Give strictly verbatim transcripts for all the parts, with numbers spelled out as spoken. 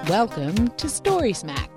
Welcome to Story Smack.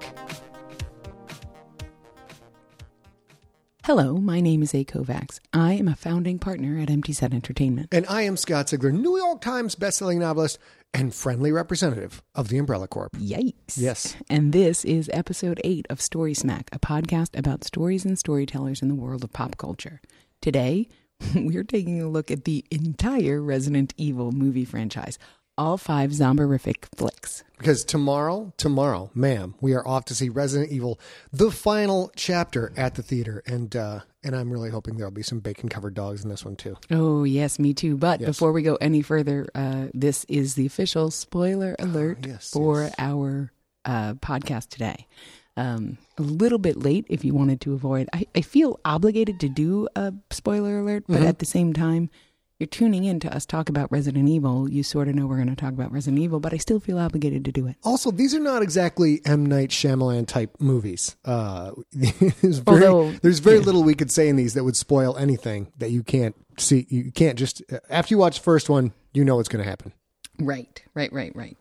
Hello, my name is A. Kovacs. I am a founding partner at Empty Set Entertainment. And I am Scott Sigler, New York Times bestselling novelist and friendly representative of the Umbrella Corp. Yikes. Yes. And this is episode eight of Story Smack, a podcast about stories and storytellers in the world of pop culture. Today, we're taking a look at the entire Resident Evil movie franchise, all five zomborific flicks. Because tomorrow, tomorrow, ma'am, we are off to see Resident Evil, the final chapter at the theater. And uh, and I'm really hoping there'll be some bacon-covered dogs in this one, too. Oh, yes, me too. But yes. Before we go any further, uh, this is the official spoiler alert oh, yes, for yes. our uh, podcast today. Um, a little bit late if you wanted to avoid. I, I feel obligated to do a spoiler alert, but mm-hmm. at the same time, you're tuning in to us talk about Resident Evil. You sort of know we're going to talk about Resident Evil, but I still feel obligated to do it. Also, these are not exactly M. Night Shyamalan type movies. Uh, there's very, Although, there's very yeah. little we could say in these that would spoil anything that you can't see. You can't just, after you watch the first one, you know what's going to happen. Right, right, right, right.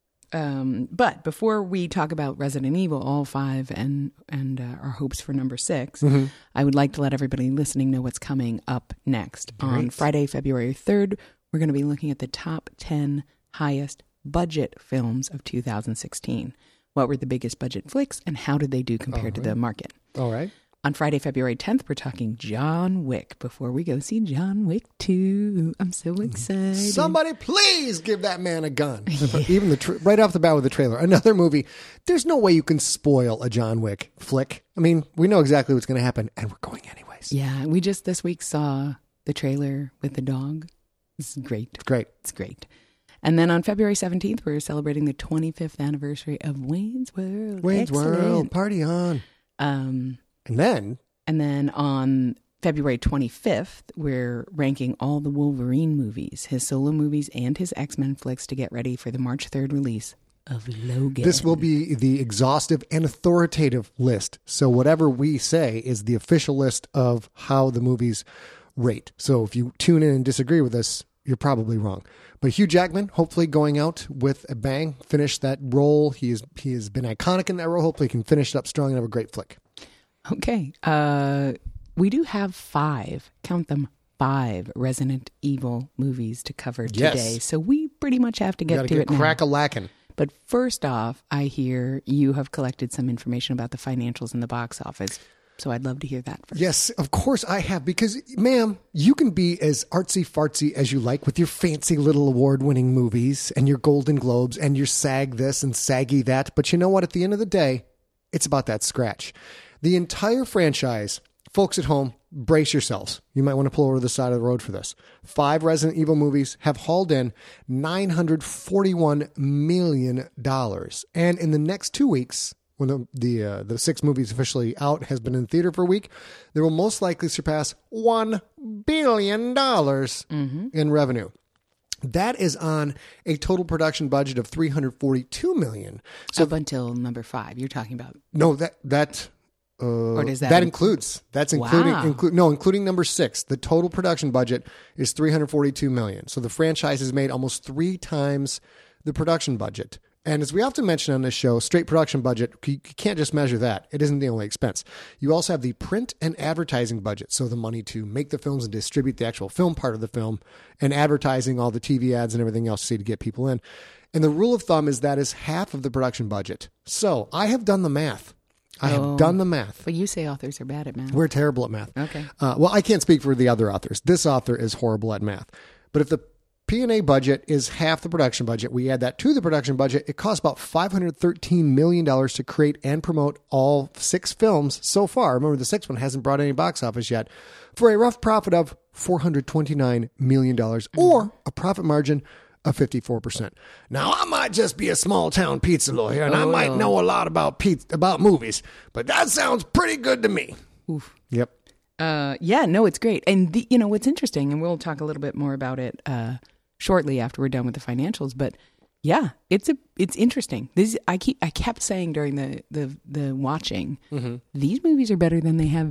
Um, but before we talk about Resident Evil, all five, and and uh, our hopes for number six, mm-hmm. I would like to let everybody listening know what's coming up next. Great. On Friday, February third, we're going to be looking at the top ten highest budget films of two thousand sixteen. What were the biggest budget flicks, and how did they do compared right. to the market? All right. On Friday, February tenth, we're talking John Wick before we go see John Wick two. I'm so excited. Somebody please give that man a gun. Yeah. Even the tra- right off the bat with the trailer. Another movie. There's no way you can spoil a John Wick flick. I mean, we know exactly what's going to happen, and we're going anyways. Yeah, we just this week saw the trailer with the dog. It's great. It's great. It's great. And then on February seventeenth, we're celebrating the twenty-fifth anniversary of Wayne's World. Wayne's Excellent. World. Party on. Um... And then? And then on February twenty-fifth, we're ranking all the Wolverine movies, his solo movies, and his X-Men flicks to get ready for the March third release of Logan. This will be the exhaustive and authoritative list. So whatever we say is the official list of how the movies rate. So if you tune in and disagree with us, you're probably wrong. But Hugh Jackman, hopefully going out with a bang, finish that role. He is, he has been iconic in that role. Hopefully he can finish it up strong and have a great flick. Okay. Uh, we do have five, count them, five Resident Evil movies to cover yes. today. So we pretty much have to get to get it now. crack-a-lackin'. But first off, I hear you have collected some information about the financials in the box office. So I'd love to hear that first. Yes, of course I have. Because, ma'am, you can be as artsy-fartsy as you like with your fancy little award-winning movies and your Golden Globes and your SAG this and SAGgy that. But you know what? At the end of the day, it's about that scratch. The entire franchise, folks at home, brace yourselves. You might want to pull over to the side of the road for this. Five Resident Evil movies have hauled in nine hundred forty-one million dollars. And in the next two weeks, when the the, uh, the six movies officially out, has been in theater for a week, they will most likely surpass one billion dollars mm-hmm. in revenue. That is on a total production budget of three hundred forty-two million dollars. So up until number five, you're talking about. No, that... that Uh, or does that, that includes that's including wow. include no including number six. The total production budget is three hundred forty-two million. So the franchise has made almost three times the production budget. And as we often mention on this show, straight production budget, you can't just measure that. It isn't the only expense. You also have the print and advertising budget, so the money to make the films and distribute the actual film part of the film, and advertising, all the T V ads and everything else, see to get people in. And the rule of thumb is that is half of the production budget. So I have done the math. I have oh, done the math. But you say authors are bad at math. We're terrible at math. Okay. Uh, well, I can't speak for the other authors. This author is horrible at math. But if the P and A budget is half the production budget, we add that to the production budget, it costs about five hundred thirteen million dollars to create and promote all six films so far. Remember, the sixth one hasn't brought any box office yet. For a rough profit of four hundred twenty-nine million dollars, mm-hmm. or a profit margin of fifty-four percent. Now, I might just be a small-town pizza lawyer, and oh, I might know a lot about pizza, about movies, but that sounds pretty good to me. Oof. Yep. Uh, yeah, no, it's great. And, the, you know, what's interesting, and we'll talk a little bit more about it uh, shortly after we're done with the financials, but yeah, it's a it's interesting. This I keep I kept saying during the, the, the watching, mm-hmm. these movies are better than they have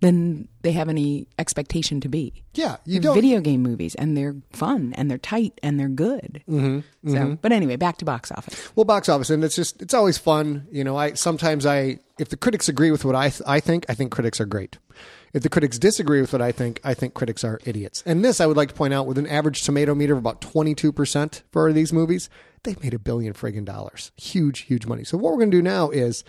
than they have any expectation to be. Yeah, you they're don't. Video game movies, and they're fun, and they're tight, and they're good. Mm-hmm, so, mm-hmm. But anyway, back to box office. Well, box office, and it's just it's always fun. You know, I sometimes I if the critics agree with what I th- I think, I think critics are great. If the critics disagree with what I think, I think critics are idiots. And this, I would like to point out, with an average tomato meter of about twenty-two percent for these movies, they've made a billion friggin' dollars. Huge, huge money. So what we're going to do now is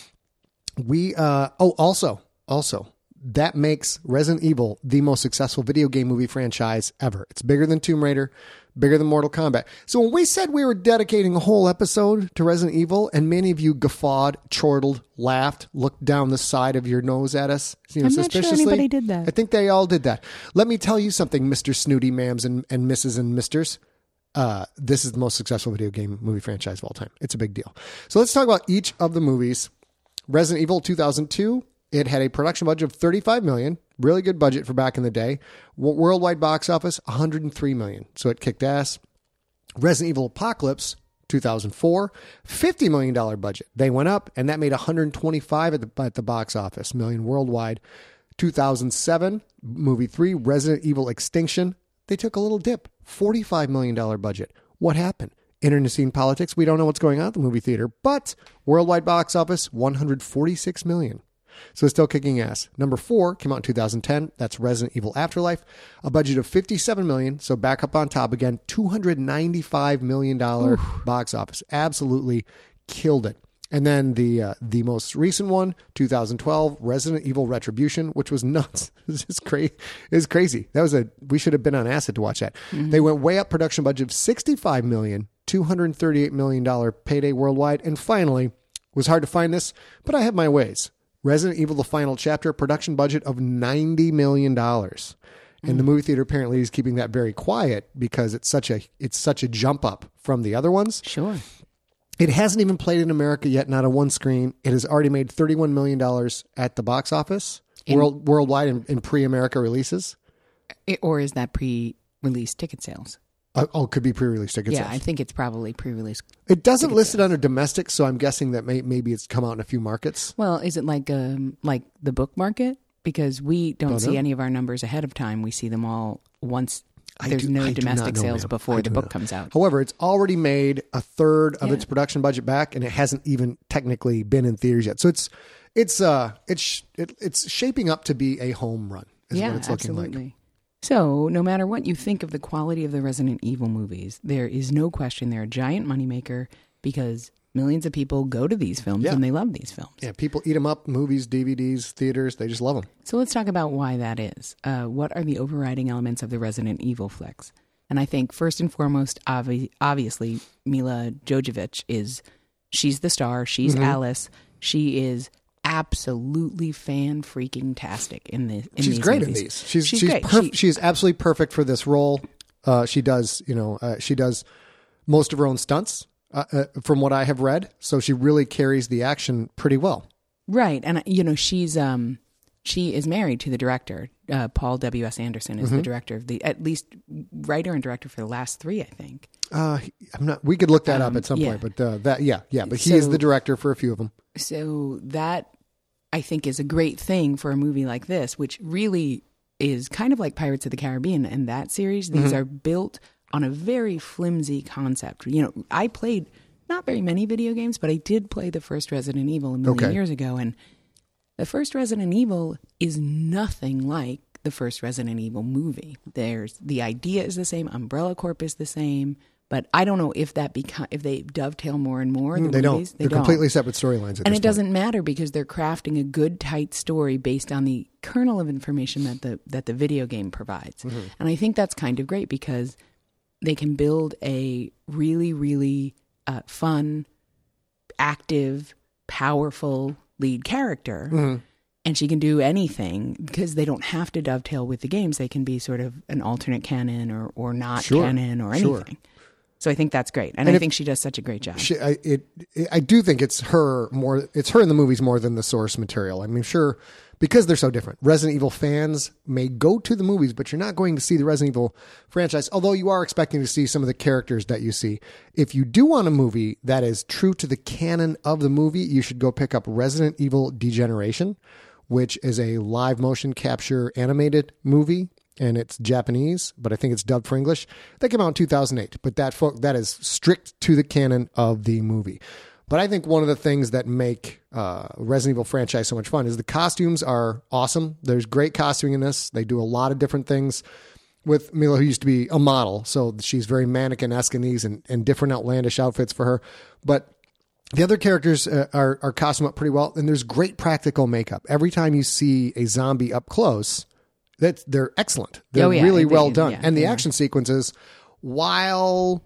we, uh, oh, also, also, that makes Resident Evil the most successful video game movie franchise ever. It's bigger than Tomb Raider, bigger than Mortal Kombat. So when we said we were dedicating a whole episode to Resident Evil, and many of you guffawed, chortled, laughed, looked down the side of your nose at us, you know, I'm not sure suspiciously. anybody did that. I think they all did that. Let me tell you something, Mister Snooty Mams and, and Missus and Misters. Uh, this is the most successful video game movie franchise of all time. It's a big deal. So let's talk about each of the movies. Resident Evil two thousand two. It had a production budget of thirty-five million dollars, really good budget for back in the day. Worldwide box office, one hundred three million dollars. So it kicked ass. Resident Evil Apocalypse, two thousand four, fifty million dollars budget. They went up, and that made one hundred twenty-five at the, at the box office, million worldwide. two thousand seven, movie three, Resident Evil Extinction. They took a little dip, forty-five million dollars budget. What happened? Internecine politics. We don't know what's going on at the movie theater, but worldwide box office, one hundred forty-six million dollars. So it's still kicking ass. Number four came out in two thousand ten. That's Resident Evil Afterlife. A budget of fifty-seven million dollars. So back up on top again. two hundred ninety-five million dollars Oof. Box office. Absolutely killed it. And then the uh, the most recent one, two thousand twelve, Resident Evil Retribution, which was nuts. It's just crazy. It was crazy. That was a we should have been on acid to watch that. Mm-hmm. They went way up. Production budget of sixty-five million dollars, two hundred thirty-eight million dollars payday worldwide. And finally, it was hard to find this, but I have my ways. Resident Evil: The Final Chapter, production budget of ninety million dollars. And mm. the movie theater apparently is keeping that very quiet because it's such a it's such a jump up from the other ones. Sure. It hasn't even played in America yet, not on one screen. It has already made thirty-one million dollars at the box office in, world, worldwide in, in pre-America releases. It, or is that pre-release ticket sales? Uh, oh, it could be pre-release ticket yeah, sales. I think it's probably pre-release. It doesn't list sales. it under domestic, so I'm guessing that may, maybe it's come out in a few markets. Well, is it like um, like the book market? Because we don't, don't see know. any of our numbers ahead of time. We see them all once there's do, no I domestic know, sales ma'am. before the book know. comes out. However, it's already made a third of yeah. its production budget back, and it hasn't even technically been in theaters yet. So it's it's uh it's it, it's shaping up to be a home run. Is yeah, what it's looking absolutely. like. So, no matter what you think of the quality of the Resident Evil movies, there is no question they're a giant moneymaker because millions of people go to these films yeah. and they love these films. Yeah, people eat them up, movies, D V Ds, theaters, they just love them. So let's talk about why that is. Uh, what are the overriding elements of the Resident Evil flicks? And I think first and foremost, obvi- obviously, Mila Jovovich is, she's the star, she's mm-hmm. Alice, she is absolutely fan freaking tastic in the in she's these great movies. in these she's she's, she's she's, great. perf- she, she's absolutely perfect for this role. Uh she does you know uh, she does most of her own stunts uh, uh, from what I have read, so she really carries the action pretty well. Right. And you know she's um she is married to the director. uh, Paul W S Anderson is mm-hmm. the director of the at least writer and director for the last three, I think. uh I'm not we could look that um, up at some yeah. point, but uh, that yeah yeah but he so, is the director for a few of them. So that, I think, is a great thing for a movie like this, which really is kind of like Pirates of the Caribbean and that series. These mm-hmm. are built on a very flimsy concept. You know, I played not very many video games, but I did play the first Resident Evil a million okay. years ago. And the first Resident Evil is nothing like the first Resident Evil movie. There's the idea is the same. Umbrella Corp is the same. But I don't know if that beca- if they dovetail more and more. The they movies. don't. They They're don't. completely separate storylines. And it point. doesn't matter because they're crafting a good, tight story based on the kernel of information that the that the video game provides. Mm-hmm. And I think that's kind of great because they can build a really, really uh, fun, active, powerful lead character. Mm-hmm. And she can do anything because they don't have to dovetail with the games. They can be sort of an alternate canon or, or not sure. canon or anything. Sure. So I think that's great, and, and I if, think she does such a great job. She, I, it, it, I do think it's her more. It's her in the movies more than the source material. I mean, sure, because they're so different. Resident Evil fans may go to the movies, but you're not going to see the Resident Evil franchise. Although you are expecting to see some of the characters that you see. If you do want a movie that is true to the canon of the movie, you should go pick up Resident Evil Degeneration, which is a live motion capture animated movie, and it's Japanese, but I think it's dubbed for English. That came out in two thousand eight, but that fo- that is strict to the canon of the movie. But I think one of the things that make uh, Resident Evil franchise so much fun is the costumes are awesome. There's great costuming in this. They do a lot of different things with Mila, who used to be a model. So she's very mannequin-esque in these and, and different outlandish outfits for her. But the other characters uh, are, are costumed up pretty well. And there's great practical makeup. Every time you see a zombie up close, that they're excellent. They're oh, yeah, really they, well done. Yeah, and the yeah. action sequences, while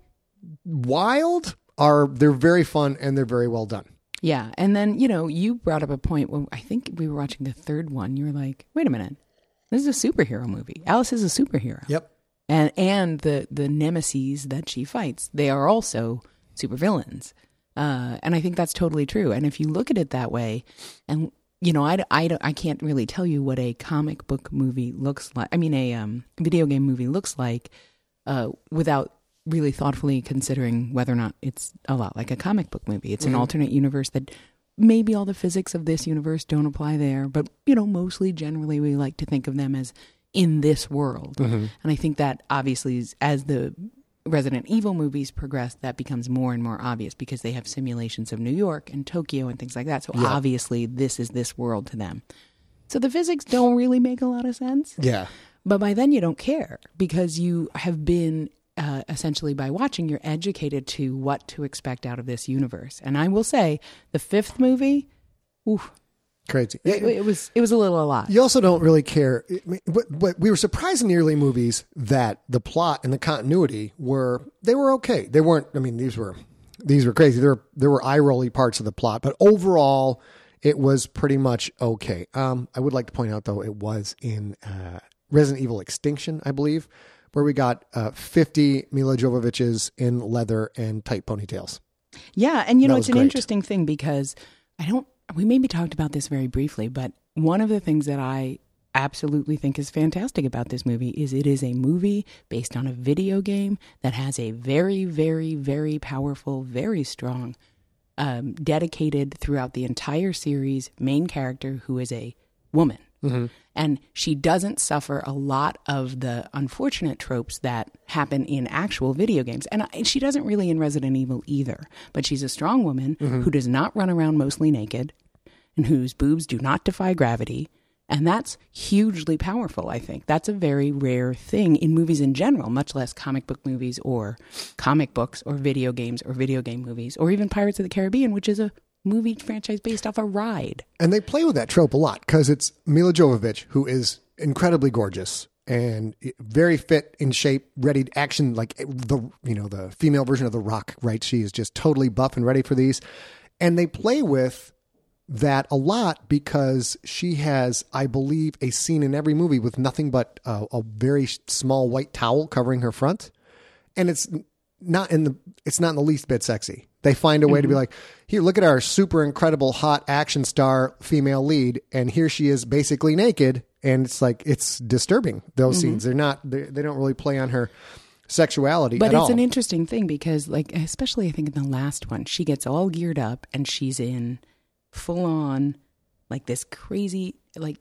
wild, are they're very fun and they're very well done. Yeah. And then, you know, you brought up a point when I think we were watching the third one. You were like, wait a minute. This is a superhero movie. Alice is a superhero. Yep. And and the, the nemesis that she fights, they are also supervillains. Uh, and I think that's totally true. And if you look at it that way, and, you know, I, I, I can't really tell you what a comic book movie looks like. I mean, a um, video game movie looks like uh, without really thoughtfully considering whether or not it's a lot like a comic book movie. It's mm-hmm. an alternate universe that maybe all the physics of this universe don't apply there, but, you know, mostly generally we like to think of them as in this world. Mm-hmm. And I think that obviously is, as the Resident Evil movies progress, that becomes more and more obvious because they have simulations of New York and Tokyo and things like that. So yeah. obviously this is this world to them. So the physics don't really make a lot of sense. Yeah. But by then you don't care because you have been Uh, essentially by watching, you're educated to what to expect out of this universe. And I will say, the fifth movie, oof, crazy. It, it was it was a little a lot. You also don't really care. But, but we were surprised in the early movies that the plot and the continuity were they were okay. They weren't. I mean, these were these were crazy. There there were eye rolly parts of the plot, but overall, it was pretty much okay. Um, I would like to point out though, it was in uh, Resident Evil Extinction, I believe, where we got uh, fifty Mila Jovoviches in leather and tight ponytails. Yeah, and you know, That it's was an great. interesting thing because I don't, we maybe talked about this very briefly, but one of the things that I absolutely think is fantastic about this movie is it is a movie based on a video game that has a very, very, very powerful, very strong, um, dedicated throughout the entire series main character who is a woman. Mm-hmm. And she doesn't suffer a lot of the unfortunate tropes that happen in actual video games. And she doesn't really in Resident Evil either. But she's a strong woman mm-hmm. who does not run around mostly naked and whose boobs do not defy gravity. And that's hugely powerful, I think. That's a very rare thing in movies in general, much less comic book movies or comic books or video games or video game movies or even Pirates of the Caribbean, which is a movie franchise based off a ride. And they play with that trope a lot because it's Mila Jovovich, who is incredibly gorgeous and very fit in shape, ready to action, like the, you know, the female version of The Rock, right? She is just totally buff and ready for these. And they play with that a lot because she has, I believe, a scene in every movie with nothing but a, a very small white towel covering her front. And it's not in the, it's not in the least bit sexy. They find a way mm-hmm. to be like, here, look at our super incredible hot action star female lead. And here she is basically naked. And it's like, it's disturbing, those mm-hmm. scenes. They're not, they, they don't really play on her sexuality but at it's all. An interesting thing because like, especially I think in the last one, she gets all geared up and she's in full on like this crazy, like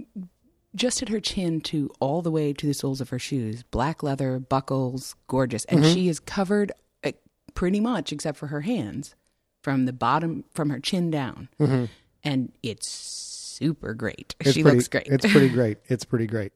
just at her chin to all the way to the soles of her shoes, black leather, buckles, gorgeous. And mm-hmm. she is covered pretty much except for her hands from the bottom, from her chin down. Mm-hmm. And it's super great. It's she pretty, looks great. It's pretty great. It's pretty great.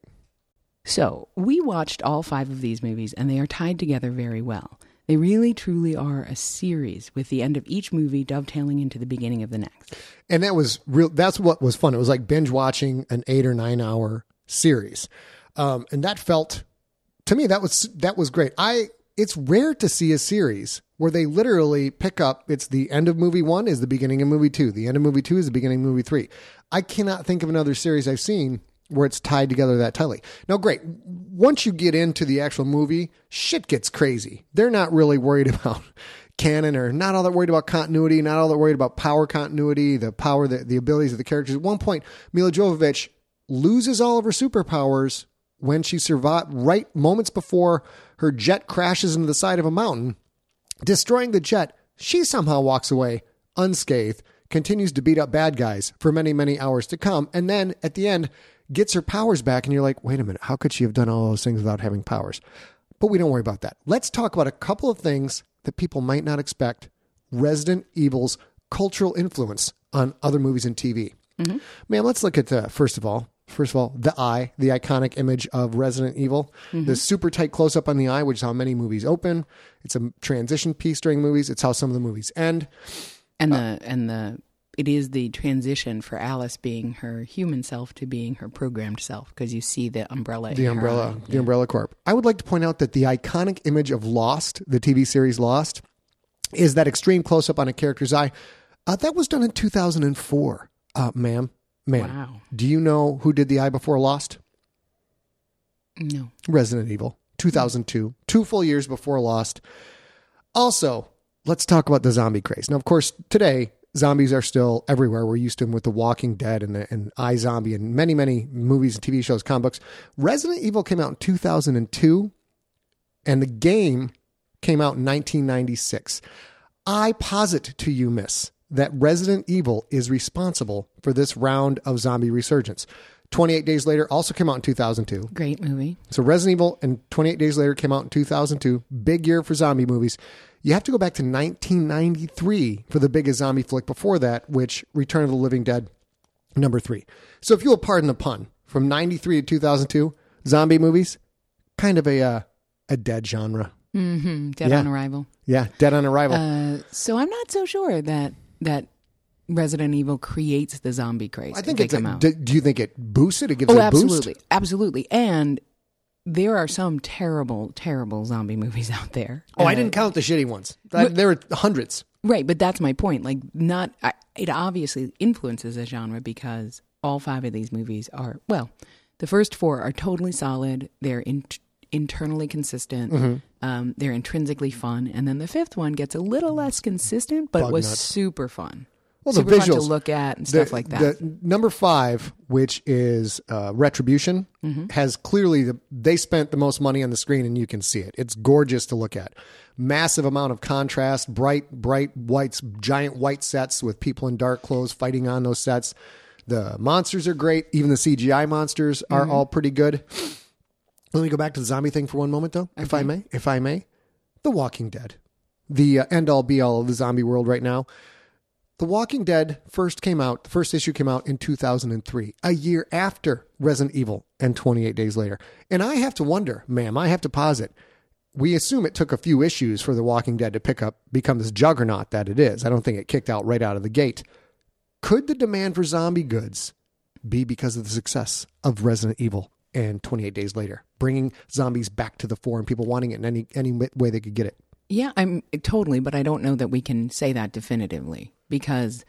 So we watched all five of these movies and they are tied together very well. They really truly are a series with the end of each movie dovetailing into the beginning of the next. And that was real. That's what was fun. It was like binge watching an eight or nine hour series. Um, and that felt, to me, that was, that was great. I, it's rare to see a series where they literally pick up, it's the end of movie one is the beginning of movie two. The end of movie two is the beginning of movie three. I cannot think of another series I've seen where it's tied together that tightly. Now, great. Once you get into the actual movie, shit gets crazy. They're not really worried about canon or not all that worried about continuity, not all that worried about power continuity, the power, the, the abilities of the characters. At one point, Mila Jovovich loses all of her superpowers when she survived right moments before her jet crashes into the side of a mountain, destroying the jet. She somehow walks away unscathed, continues to beat up bad guys for many, many hours to come. And then at the end, gets her powers back. And you're like, wait a minute, how could she have done all those things without having powers? But we don't worry about that. Let's talk about a couple of things that people might not expect. Resident Evil's cultural influence on other movies and T V. Mm-hmm. Man, let's look at, uh, first of all, First of all, the eye, the iconic image of Resident Evil, mm-hmm. the super tight close up on the eye, which is how many movies open. It's a transition piece during movies. It's how some of the movies end. And uh, the and the it is the transition for Alice being her human self to being her programmed self, because you see the umbrella. The in umbrella, her eye. the yeah. umbrella corp. I would like to point out that the iconic image of Lost, the T V series Lost, is that extreme close up on a character's eye. Uh, that was done in two thousand four, uh, ma'am. Man, wow. Do you know who did the eye before Lost? No. Resident Evil, two thousand two, two full years before Lost. Also, let's talk about the zombie craze. Now, of course, today, zombies are still everywhere. We're used to them with The Walking Dead and, the, and iZombie and many, many movies and T V shows, comic books. Resident Evil came out in two thousand two, and the game came out in nineteen ninety-six. I posit to you, miss, that Resident Evil is responsible for this round of zombie resurgence. twenty-eight Days Later also came out in two thousand two. Great movie. So Resident Evil and twenty-eight Days Later came out in two thousand two. Big year for zombie movies. You have to go back to nineteen ninety-three for the biggest zombie flick before that, which Return of the Living Dead, number three. So if you will pardon the pun, from ninety-three to two thousand two, zombie movies, kind of a uh, a dead genre. Mm-hmm. Dead yeah. on Arrival. Yeah, Dead on Arrival. Uh, so I'm not so sure that that Resident Evil creates the zombie craze. I think they it's come a, out. Do, do you think it boosts it? It gives oh, it a absolutely, boost? absolutely. And there are some terrible, terrible zombie movies out there. Oh, uh, I didn't count the shitty ones. That, there were hundreds. Right, but that's my point. Like, not I, it obviously influences a genre because all five of these movies are, well, the first four are totally solid. They're in, internally consistent. Mm-hmm. Um, they're intrinsically fun. And then the fifth one gets a little less consistent, but Bug was nuts. super fun. Well, super the visuals, fun to look at and stuff the, like that. The number five, which is uh, Retribution, mm-hmm. has clearly, the, they spent the most money on the screen and you can see it. It's gorgeous to look at. Massive amount of contrast, bright, bright whites, giant white sets with people in dark clothes fighting on those sets. The monsters are great. Even the C G I monsters are mm-hmm. all pretty good. Let me go back to the zombie thing for one moment, though, okay. if I may. If I may. The Walking Dead. The uh, end-all, be-all of the zombie world right now. The Walking Dead first came out, the first issue came out in two thousand three, a year after Resident Evil and twenty-eight Days Later. And I have to wonder, ma'am, I have to posit, we assume it took a few issues for The Walking Dead to pick up, become this juggernaut that it is. I don't think it kicked out right out of the gate. Could the demand for zombie goods be because of the success of Resident Evil and twenty-eight Days Later, bringing zombies back to the fore and people wanting it in any any way they could get it? Yeah, I'm totally, but I don't know that we can say that definitively because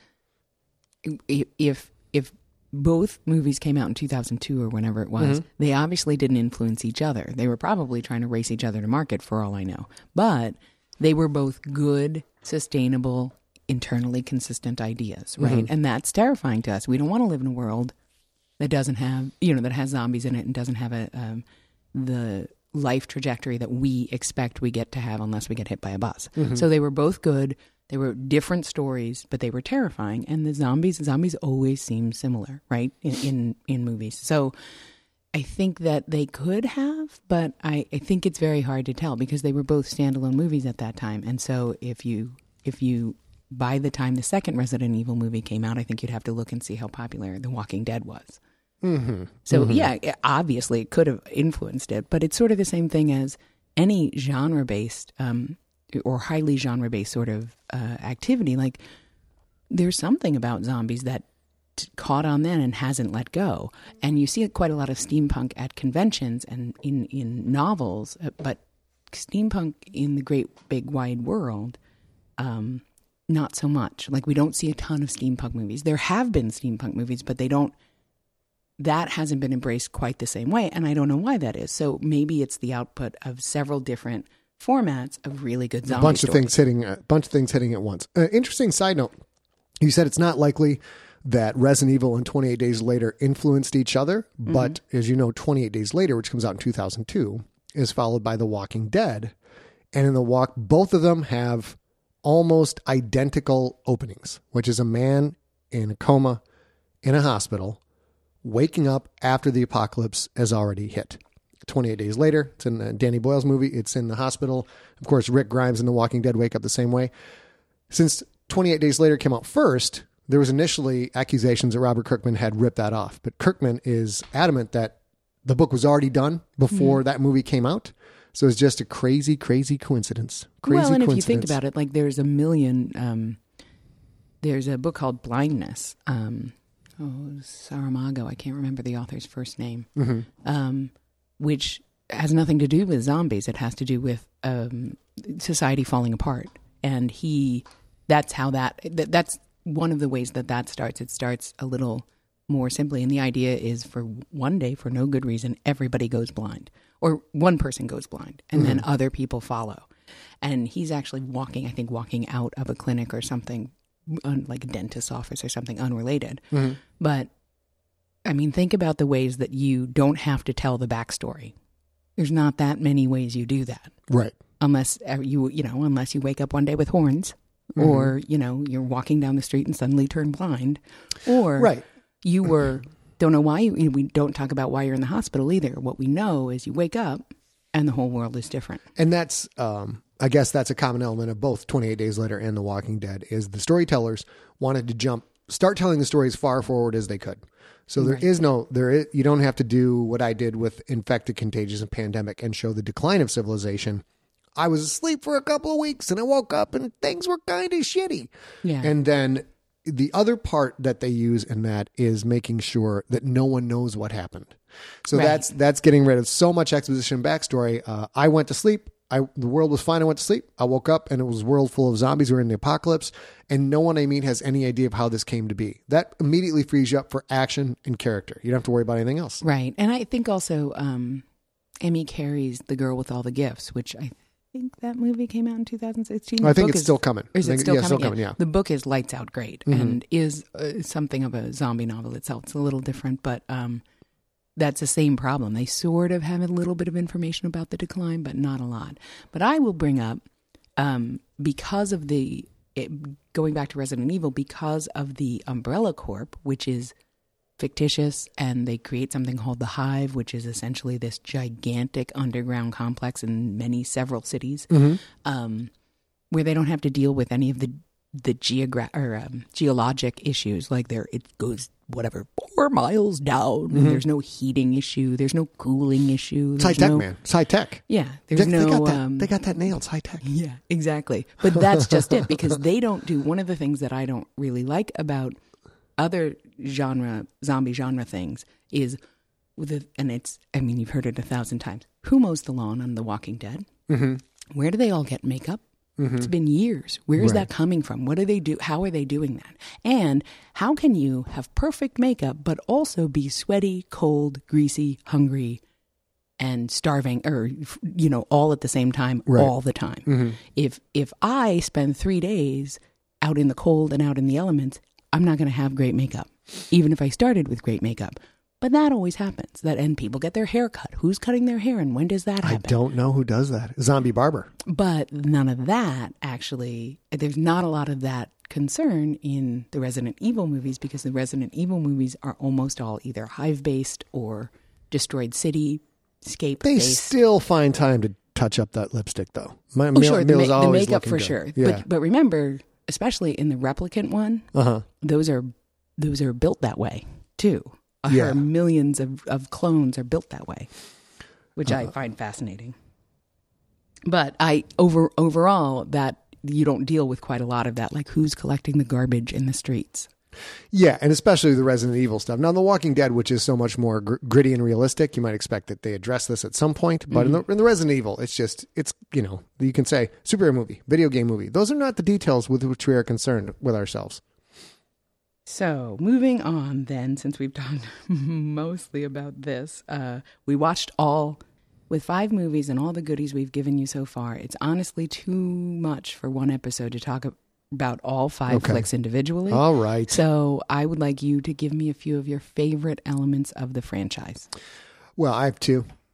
if if both movies came out in two thousand two or whenever it was, mm-hmm. they obviously didn't influence each other. They were probably trying to race each other to market for all I know. But they were both good, sustainable, internally consistent ideas, right? Mm-hmm. And that's terrifying to us. We don't want to live in a world that doesn't have, you know, that has zombies in it and doesn't have a um, the life trajectory that we expect we get to have unless we get hit by a bus. Mm-hmm. So they were both good. They were different stories, but they were terrifying. And the zombies, zombies always seem similar, right? In in, in movies. So I think that they could have, but I, I think it's very hard to tell because they were both standalone movies at that time. And so if you if you by the time the second Resident Evil movie came out, I think you'd have to look and see how popular The Walking Dead was. Mm-hmm. So, mm-hmm. yeah, obviously it could have influenced it, but it's sort of the same thing as any genre-based um, or highly genre-based sort of uh, activity. Like, there's something about zombies that t- caught on then and hasn't let go. And you see quite a lot of steampunk at conventions and in, in novels, but steampunk in the great big wide world, um, not so much. Like, we don't see a ton of steampunk movies. There have been steampunk movies, but they don't, that hasn't been embraced quite the same way, and I don't know why that is. So maybe it's the output of several different formats of really good zombie a bunch stories. of things hitting a bunch of things hitting at once. Uh, interesting side note: you said it's not likely that Resident Evil and twenty-eight Days Later influenced each other, mm-hmm. but as you know, twenty-eight Days Later, which comes out in two thousand two, is followed by The Walking Dead, and in the walk, both of them have almost identical openings, which is a man in a coma in a hospital waking up after the apocalypse has already hit. twenty-eight days later, it's in Danny Boyle's movie. It's in the hospital. Of course, Rick Grimes and The Walking Dead wake up the same way. Since twenty-eight Days Later came out first, there was initially accusations that Robert Kirkman had ripped that off. But Kirkman is adamant that the book was already done before mm. that movie came out. So it's just a crazy, crazy coincidence. Crazy well, and coincidence. if you think about it, like there's a million, um, there's a book called Blindness. Um, oh, Saramago. I can't remember the author's first name. Mm-hmm. Um, which has nothing to do with zombies. It has to do with um, society falling apart. And he, that's how that, that, that's one of the ways that that starts. It starts a little more simply. And the idea is for one day, for no good reason, everybody goes blind. Or one person goes blind, and mm-hmm. then other people follow. And he's actually walking, I think, walking out of a clinic or something, un, like a dentist's office or something unrelated. Mm-hmm. But, I mean, think about the ways that you don't have to tell the backstory. There's not that many ways you do that. Right. Unless you, you know, unless you wake up one day with horns, mm-hmm. or, you know, you're walking down the street and suddenly turn blind. Or right. you were... Don't know why. You, we don't talk about why you're in the hospital either. What we know is you wake up and the whole world is different. And that's, um, I guess that's a common element of both twenty-eight Days Later and The Walking Dead is the storytellers wanted to jump, start telling the story as far forward as they could. So there right. is no, there is, you don't have to do what I did with Infected, Contagious, and Pandemic and show the decline of civilization. I was asleep for a couple of weeks and I woke up and things were kind of shitty. Yeah. And then the other part that they use in that is making sure that no one knows what happened. So right. that's that's getting rid of so much exposition and backstory. Uh, I went to sleep. I the world was fine. I went to sleep. I woke up and it was a world full of zombies who were in the apocalypse. And no one I meet has any idea of how this came to be. That immediately frees you up for action and character. You don't have to worry about anything else. Right. And I think also um, Emmy Carey's The Girl with All the Gifts, which I think that movie came out in two thousand sixteen. I think it's is, still coming. Or is it think, still, yeah, coming? still coming? Yeah. The book is lights out great mm-hmm. and is uh, something of a zombie novel itself. It's a little different, but um, that's the same problem. They sort of have a little bit of information about the decline, but not a lot. But I will bring up, um, because of the, it, going back to Resident Evil, because of the Umbrella Corp, which is fictitious, and they create something called the Hive, which is essentially this gigantic underground complex in many several cities, mm-hmm. um, where they don't have to deal with any of the the geogra- or um, geologic issues. Like there, it goes whatever four miles down. Mm-hmm. There's no heating issue. There's no cooling issue. It's high tech, no, man. It's high tech. Yeah, there's they, no. They got that, um, they got that nailed. It's high tech. Yeah, exactly. But that's just it, because they don't do one of the things that I don't really like about other genre, zombie genre things is, with a, and it's, I mean, you've heard it a thousand times. Who mows the lawn on The Walking Dead? Mm-hmm. Where do they all get makeup? Mm-hmm. It's been years. Where is right. that coming from? What do they do? How are they doing that? And how can you have perfect makeup, but also be sweaty, cold, greasy, hungry, and starving, or, you know, all at the same time, right. all the time? Mm-hmm. If if I spend three days out in the cold and out in the elements, I'm not going to have great makeup, even if I started with great makeup. But that always happens. That and people get their hair cut. Who's cutting their hair, and when does that happen? I don't know who does that. Zombie barber. But none of that, actually, there's not a lot of that concern in the Resident Evil movies, because the Resident Evil movies are almost all either hive-based or destroyed city-scape-based. They still find time to touch up that lipstick, though. My, oh, Mil- sure, the, ma- the makeup for good. sure. Yeah. But, but remember, especially in the Replicant one, uh-huh. those are those are built that way too. Yeah. Our millions of, of clones are built that way, which uh-huh. I find fascinating. But I over overall that you don't deal with quite a lot of that, like who's collecting the garbage in the streets. Yeah, and especially the Resident Evil stuff. Now, The Walking Dead, which is so much more gr- gritty and realistic, you might expect that they address this at some point. But mm-hmm. in, the, in the Resident Evil, it's just, it's, you know, you can say superhero movie, video game movie. Those are not the details with which we are concerned with ourselves. So, moving on then, since we've talked mostly about this, uh, we watched all, with five movies and all the goodies we've given you so far, it's honestly too much for one episode to talk about all five okay. flicks individually. All right. So, I would like you to give me a few of your favorite elements of the franchise. Well, I have two.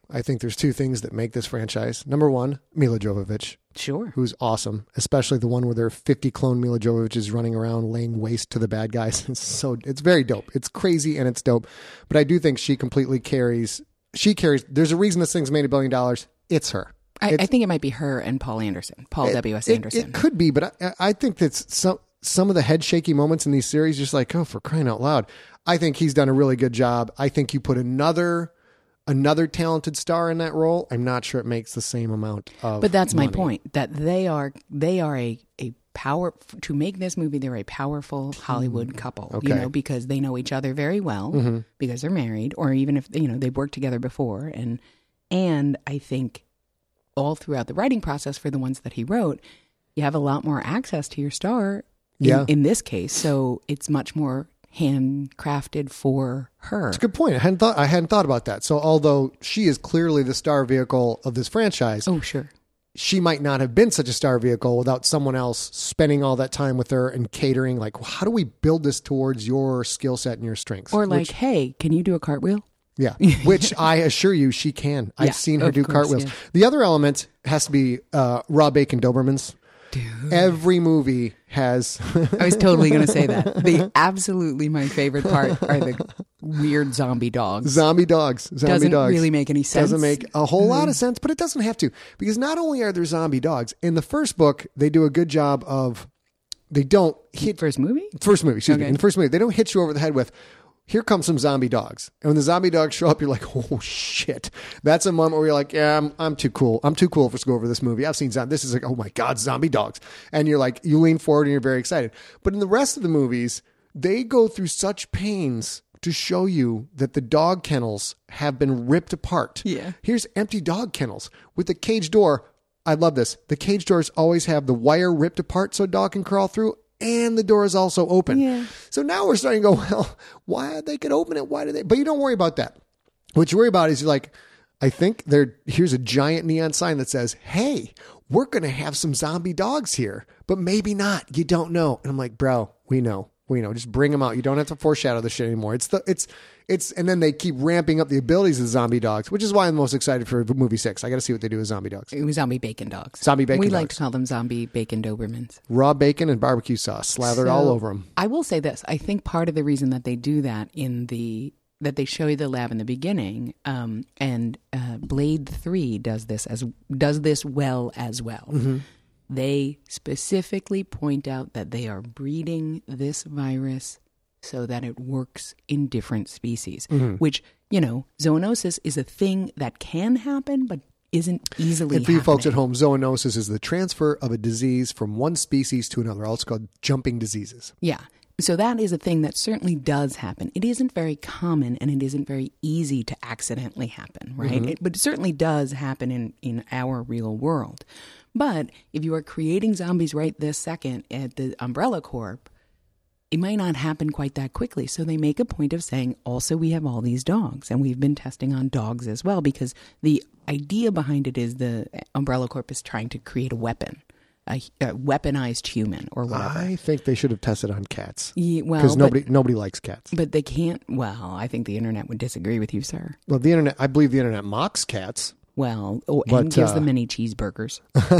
I think there's two things that make this franchise. Number one, Mila Jovovich. Sure. Who's awesome, especially the one where there are fifty clone Mila Jovoviches running around laying waste to the bad guys. It's so it's very dope. It's crazy and it's dope. But I do think she completely carries. She carries. There's a reason this thing's made a billion dollars. It's her. I, It's, I think it might be her and Paul Anderson, Paul it, W S it- Anderson. It could be, but I, I think that's some some of the head shaky moments in these series. Just like, oh, for crying out loud! I think he's done a really good job. I think you put another. Another talented star in that role, I'm not sure it makes the same amount of But that's my money. point, that they are they are a, a power to make this movie. They're a powerful Hollywood couple, Okay. you know, because they know each other very well, Mm-hmm. because they're married, or even if you know they've worked together before, and and I think all throughout the writing process for the ones that he wrote, you have a lot more access to your star. In, Yeah. in this case, so it's much more handcrafted for her. It's a good point. I hadn't thought I hadn't thought about that. So although she is clearly the star vehicle of this franchise, Oh, sure. she might not have been such a star vehicle without someone else spending all that time with her and catering. Like, how do we build this towards your skill set and your strengths? Or like, Which- hey, can you do a cartwheel? yeah, which I assure you she can. Yeah, I've seen her of do course, cartwheels. yeah. The other element has to be uh, Raw Bacon Dobermans. Dude. Every movie has. I was totally going to say that. The absolutely my favorite part are the weird zombie dogs. Zombie dogs. Zombie Doesn't dogs. really make any sense. Doesn't make a whole lot of sense, but it doesn't have to. Because not only are there zombie dogs, in the first book, they do a good job of, they don't hit, First movie? first movie, excuse me, Okay. in the first movie, they don't hit you over the head with, here comes some zombie dogs. And when the zombie dogs show up, you're like, oh shit. That's a moment where you're like, yeah, I'm, I'm too cool. I'm too cool for to go over this movie. I've seen zombie. This is like, oh my God, zombie dogs. And you're like, you lean forward and you're very excited. But in the rest of the movies, they go through such pains to show you that the dog kennels have been ripped apart. Yeah. Here's empty dog kennels with the cage door. I love this. The cage doors always have the wire ripped apart so a dog can crawl through, and the door is also open. Yeah. So now we're starting to go, well, why they could open it? Why do they? But you don't worry about that. What you worry about is you're like, I think there. Here's a giant neon sign that says, hey, we're going to have some zombie dogs here, but maybe not. You don't know. And I'm like, bro, we know. We know. Just bring them out. You don't have to foreshadow the shit anymore. It's the, it's, it's, and then they keep ramping up the abilities of zombie dogs, which is why I'm most excited for movie six. I got to see what they do with zombie dogs. It was zombie bacon dogs. Zombie bacon We dogs. like to call them zombie bacon Dobermans. Raw bacon and barbecue sauce slathered So, all over them. I will say this. I think part of the reason that they do that in the that they show you the lab in the beginning, um, and uh, Blade Three does this as does this well as well. Mm-hmm. They specifically point out that they are breeding this virus so that it works in different species, Mm-hmm. which, you know, zoonosis is a thing that can happen, but isn't easily And for you folks at happening. home, zoonosis is the transfer of a disease from one species to another, also called jumping diseases. Yeah. So that is a thing that certainly does happen. It isn't very common and it isn't very easy to accidentally happen, right? It, but it certainly does happen in, in our real world. But if you are creating zombies right this second at the Umbrella Corp, it might not happen quite that quickly. So they make a point of saying, also, we have all these dogs and we've been testing on dogs as well, because the idea behind it is the Umbrella Corp is trying to create a weapon. A, a weaponized human or whatever. I think they should have tested on cats. Yeah, well, Because but- nobody nobody likes cats. But they can't. Well, I think the internet would disagree with you, sir. Well, the internet, I believe the internet mocks cats. Well, oh, and But, gives uh, them many cheeseburgers.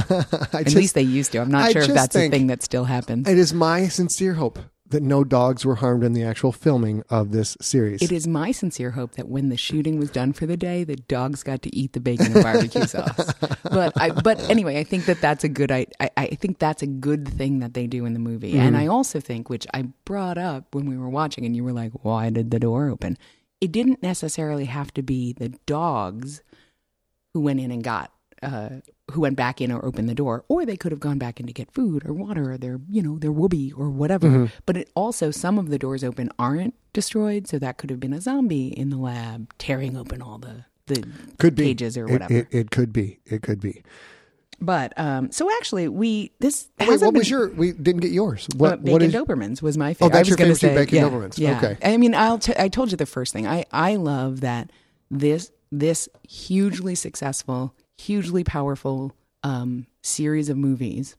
I At just- least they used to. I'm not I sure if just that's a think- thing that still happens. It is my sincere hope that no dogs were harmed in the actual filming of this series. It is my sincere hope that when the shooting was done for the day, the dogs got to eat the bacon and barbecue sauce. But I, but anyway, I think that that's a good. I, I, I think that's a good thing that they do in the movie. Mm-hmm. And I also think, which I brought up when we were watching, and you were like, "Why did the door open?" It didn't necessarily have to be the dogs who went in and got. Uh, who went back in or opened the door, or they could have gone back in to get food or water or their, you know, their whoopee or whatever. Mm-hmm. But it also, some of the doors open aren't destroyed, so that could have been a zombie in the lab tearing open all the, the could be. cages or It- whatever. It, it could be. It could be. But, um, so actually, we, this Wait, hasn't what was been- your? We didn't get yours. What? uh, bacon what is? Dobermans was my Oh, favorite. that's I was your gonna favorite too, say, bacon yeah, Dobermans. Yeah. Okay. I mean, I'll t- I told you the first thing. I, I love that this this hugely successful, hugely powerful um, series of movies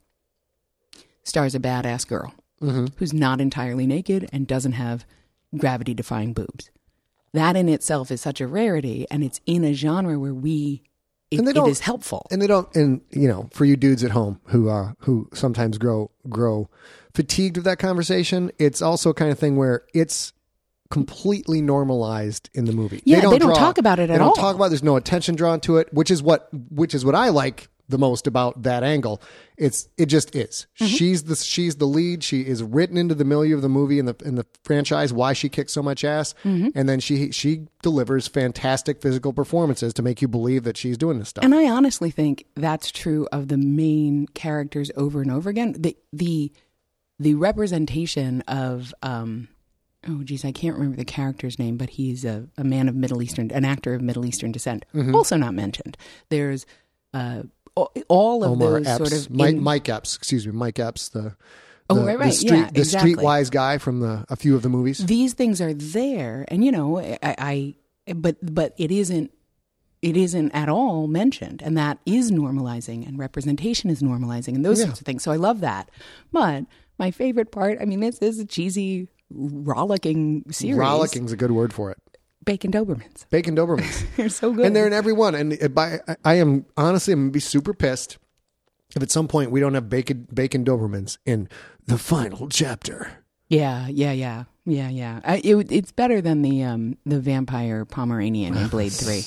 stars a badass girl Mm-hmm. who's not entirely naked and doesn't have gravity-defying boobs. that in itself is such a rarity, and it's in a genre where we it, and they it don't, is helpful. And they don't, and you know, for you dudes at home who uh, who sometimes grow grow fatigued with that conversation, it's also a kind of thing where it's completely normalized in the movie. Yeah, they don't, they don't draw, talk about it at they don't all. talk about. There's no attention drawn to it, which is what which is what I like the most about that angle. It's it just is. Mm-hmm. She's the she's the lead. She is written into the milieu of the movie and the in the franchise. Why she kicks so much ass, mm-hmm. and then she she delivers fantastic physical performances to make you believe that she's doing this stuff. And I honestly think that's true of the main characters over and over again. The the the representation of um, oh geez, I can't remember the character's name, but he's a, a man of Middle Eastern, an actor of Middle Eastern descent, mm-hmm. also not mentioned. There's uh, all of Omar those Epps. sort of Mike, in, Mike Epps, excuse me, Mike Epps, the, the oh right right the street, yeah the exactly. streetwise guy from the a few of the movies. These things are there, and you know, I, I but but it isn't. It isn't at all mentioned, and that is normalizing, and representation is normalizing, and those yeah. sorts of things. So I love that. But my favorite part, I mean, this is a cheesy, rollicking series. Rollicking's a good word for it. Bacon Dobermans. Bacon Dobermans. They're so good. And they're in every one. And by, I am, honestly, I'm going to be super pissed if at some point we don't have Bacon, Bacon Dobermans in the final chapter. Yeah, yeah, yeah. Yeah, yeah. I, it, it's better than the um, the vampire Pomeranian in Blade three.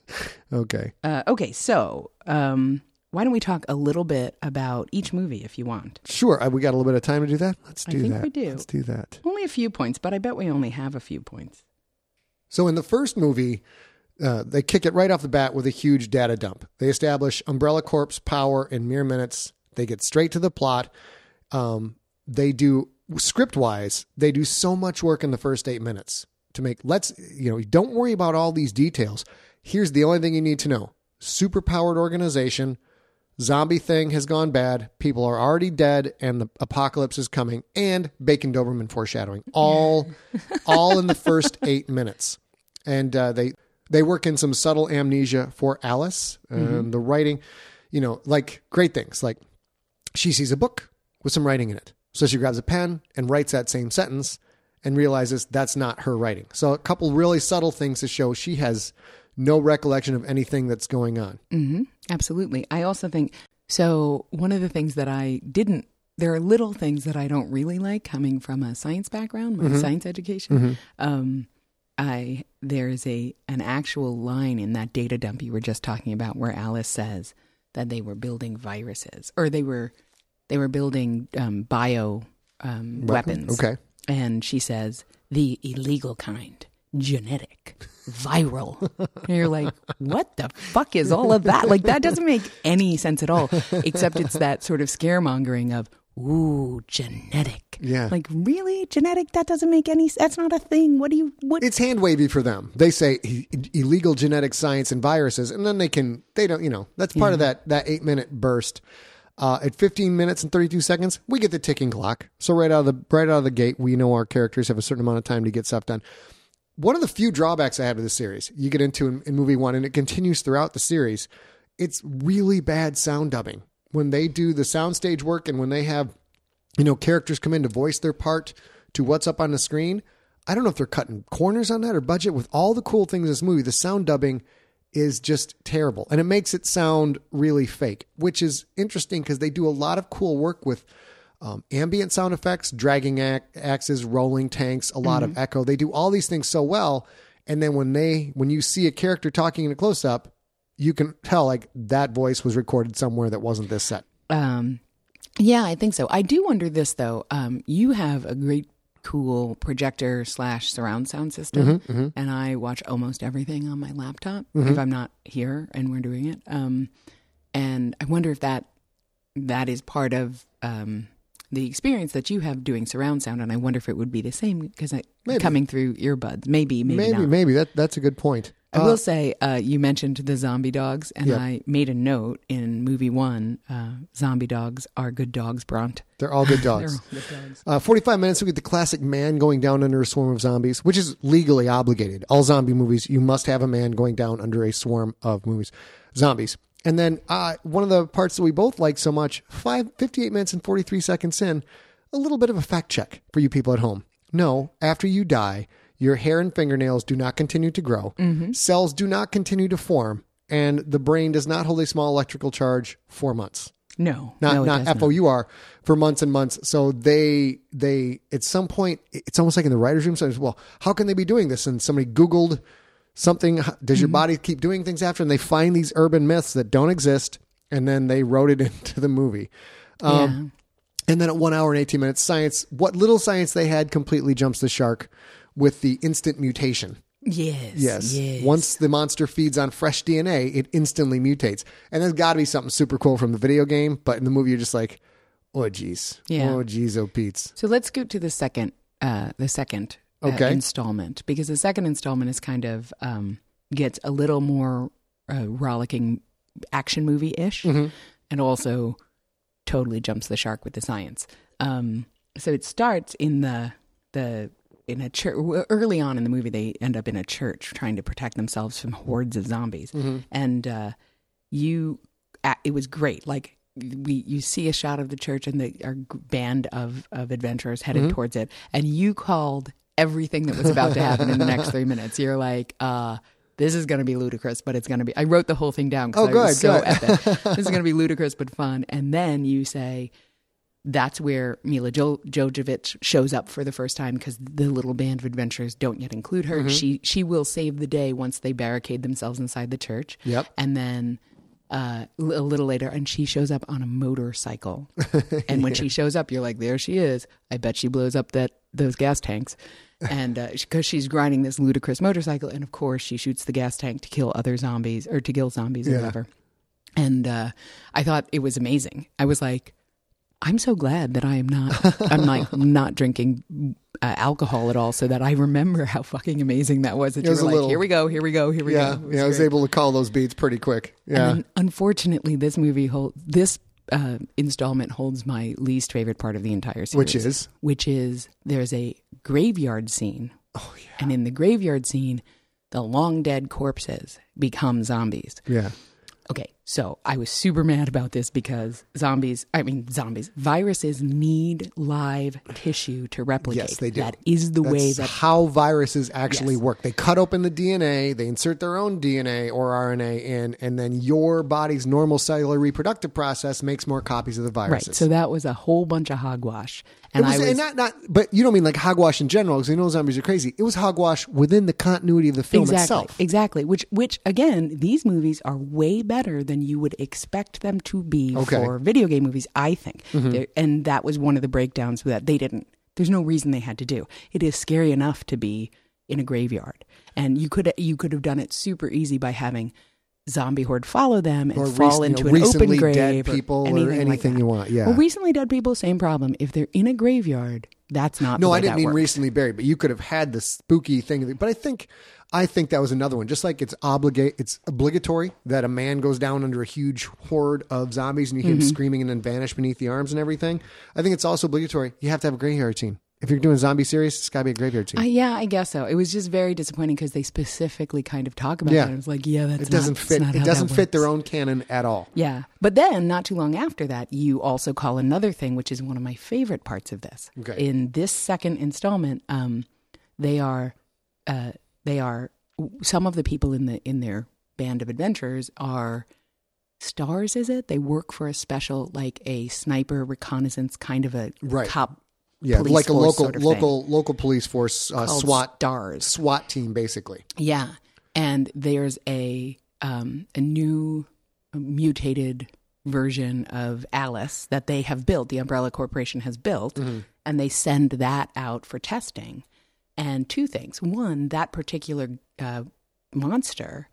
Okay. Uh, okay, so um, why don't we talk a little bit about each movie if you want? Sure. Uh, we got a little bit of time to do that? Let's do I think that. we do. Let's do that. Only a few points, but I bet we only have a few points. So in the first movie, uh, they kick it right off the bat with a huge data dump. They establish Umbrella Corp's power in mere minutes. They get straight to the plot. Um, they do... Script wise, they do so much work in the first eight minutes to make, let's, you know, don't worry about all these details. Here's the only thing you need to know. Super powered organization, zombie thing has gone bad, people are already dead, and the apocalypse is coming, and Bacon Doberman foreshadowing. All, all in the first eight minutes. And uh, they, they work in some subtle amnesia for Alice. Um, mm-hmm. The writing, you know, like great things. Like she sees a book with some writing in it. So she grabs a pen and writes that same sentence and realizes that's not her writing. So a couple really subtle things to show she has no recollection of anything that's going on. Mm-hmm. Absolutely. I also think, so one of the things that I didn't, there are little things that I don't really like coming from a science background, my mm-hmm. science education. Mm-hmm. Um, I, there's a, an actual line in that data dump you were just talking about where Alice says that they were building viruses or they were They were building um, bio um, weapons. Okay. And she says, the illegal kind, genetic, viral. And you're like, what the fuck is all of that? Like, that doesn't make any sense at all, except it's that sort of scaremongering of, ooh, genetic. Yeah. Like, really? Genetic? That doesn't make any sense. That's not a thing. What do you... What? It's hand wavy for them. They say illegal genetic science and viruses, and then they can, they don't, you know, that's part yeah. of that, that eight minute burst. Uh, at fifteen minutes and thirty-two seconds, we get the ticking clock. So right out of the right out of the gate, we know our characters have a certain amount of time to get stuff done. One of the few drawbacks I have of the series, you get into in, in movie one, and it continues throughout the series, it's really bad sound dubbing. When they do the soundstage work and when they have, you know, characters come in to voice their part to what's up on the screen, I don't know if they're cutting corners on that or budget. With all the cool things in this movie, the sound dubbing is just terrible. And it makes it sound really fake, which is interesting because they do a lot of cool work with um, ambient sound effects, dragging ac- axes, rolling tanks, a lot mm-hmm. of echo. They do all these things so well. And then when they, when you see a character talking in a close up, you can tell like that voice was recorded somewhere that wasn't this set. Um, yeah, I think so. I do wonder this though. Um, you have a great cool projector slash surround sound system. Mm-hmm, mm-hmm. And I watch almost everything on my laptop mm-hmm. if I'm not here and we're doing it. Um, and I wonder if that that is part of um, the experience that you have doing surround sound. And I wonder if it would be the same because coming through earbuds. Maybe, maybe, maybe, not. maybe. That that's a good point. I uh, will say, uh, you mentioned the zombie dogs, and yeah. I made a note in movie one, uh, zombie dogs are good dogs, Bront. They're all good dogs. They're all good dogs. Uh, forty-five minutes, we get the classic man going down under a swarm of zombies, which is legally obligated. All zombie movies, you must have a man going down under a swarm of movies, zombies. And then uh, one of the parts that we both like so much, five, fifty-eight minutes and forty-three seconds in, a little bit of a fact check for you people at home. No, after you die, your hair and fingernails do not continue to grow, Mm-hmm. cells do not continue to form, and the brain does not hold a small electrical charge for months. No, Not no, it not does F O U R for months and months. So they they at some point it's almost like in the writer's room. So well, how can they be doing this? And somebody Googled something. Does your Mm-hmm. body keep doing things after? And they find these urban myths that don't exist, and then they wrote it into the movie. Um, And then at one hour and eighteen minutes, science, what little science they had completely jumps the shark with the instant mutation. Yes. Yes. Yes. Once the monster feeds on fresh D N A, it instantly mutates. And there's got to be something super cool from the video game, but in the movie, you're just like, oh, geez. Yeah. Oh, geez, oh, Pete's. So let's go to the second, uh, the second uh, Okay. installment, because the second installment is kind of um, gets a little more uh, rollicking action movie ish, Mm-hmm. and also totally jumps the shark with the science. Um, so it starts in the the in a church early on in the movie. They end up in a church trying to protect themselves from hordes of zombies, Mm-hmm. and uh, you uh, it was great. Like we you see a shot of the church and the our band of of adventurers headed Mm-hmm. towards it, and you called everything that was about to happen in the next three minutes. You're like, uh, this is going to be ludicrous, but it's going to be, I wrote the whole thing down because Oh, I good, was so good. epic. This is going to be ludicrous, but fun. And then you say, that's where Mila jo- Jovovich shows up for the first time, because the little band of adventurers don't yet include her. Mm-hmm. She she will save the day once they barricade themselves inside the church. Yep. And then uh, a little later, and she shows up on a motorcycle. And when she shows up, you're like, there she is. I bet she blows up that those gas tanks. And because uh, she's grinding this ludicrous motorcycle, and of course she shoots the gas tank to kill other zombies or to kill zombies or Yeah. whatever. And uh, I thought it was amazing. I was like, I'm so glad that I am not, I'm like not drinking uh, alcohol at all, so that I remember how fucking amazing that was. That It you was were a like, little- here we go, here we go, here we Yeah. go. It Yeah. I was great. able to call those beats pretty quick. Yeah. And then, unfortunately, this movie hold this uh, installment holds my least favorite part of the entire series, Which is? which is there's a graveyard scene. Oh, yeah. And in the graveyard scene, the long dead corpses become zombies. Yeah. Okay, so I was super mad about this because zombies, I mean zombies, viruses need live tissue to replicate. Yes, they do. That is the That's way that how viruses actually Yes. work. They cut open the D N A, they insert their own D N A or R N A in, and then your body's normal cellular reproductive process makes more copies of the viruses. right. So that was a whole bunch of hogwash, It and was, I was and not, not, but you don't mean like hogwash in general, because you know zombies are crazy. It was hogwash within the continuity of the film exactly, itself. exactly. Which, which again, these movies are way better than you would expect them to be Okay. Mm-hmm. for video game movies. I think, They're- and that was one of the breakdowns that they didn't. There's no reason they had to do. It is scary enough to be in a graveyard, and you could you could have done it super easy by having zombie horde follow them and Or fall rec- you into know, an open recently grave, dead or people, or anything, like anything that. you want, yeah. Well, recently dead people, same problem. If they're in a graveyard, that's not. No, the way I didn't that mean works. recently buried, but you could have had the spooky thing. But I think, I think that was another one. Just like it's obligate, it's obligatory that a man goes down under a huge horde of zombies and you hear Mm-hmm. him screaming and then vanish beneath the arms and everything. I think it's also obligatory. You have to have a graveyard scene. If you're doing a zombie series, it's got to be a graveyard scene. Uh, yeah, I guess so. It was just very disappointing because they specifically kind of talk about Yeah. it. It was like, yeah, that's it doesn't not, fit. That's not It how doesn't that fit their works. own canon at all. Yeah, but then not too long after that, you also call another thing, which is one of my favorite parts of this. Okay. In this second installment, um, they are, uh, they are some of the people in the in their band of adventurers are stars. Is it? They work for a special, like a sniper reconnaissance kind of a Right. cop. Yeah, police like a force local sort of local local police force uh, called SWAT stars. SWAT team, basically. Yeah, and there's a um, a new mutated version of Alice that they have built. The Umbrella Corporation has built, Mm-hmm. and they send that out for testing. And two things: one, that particular uh, monster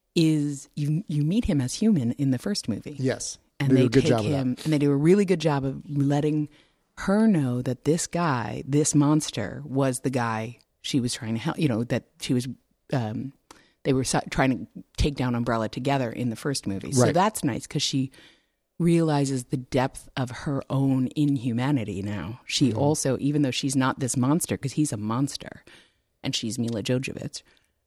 is you you meet him as human in the first movie, Yes, and do they a good take job of that. him, and they do a really good job of letting her know that this guy, this monster, was the guy she was trying to help. You know, that she was, um, they were so- trying to take down Umbrella together in the first movie. So Right. that's nice because she realizes the depth of her own inhumanity now. She Mm-hmm. also, even though she's not this monster, because he's a monster, and she's Mila Jovovich,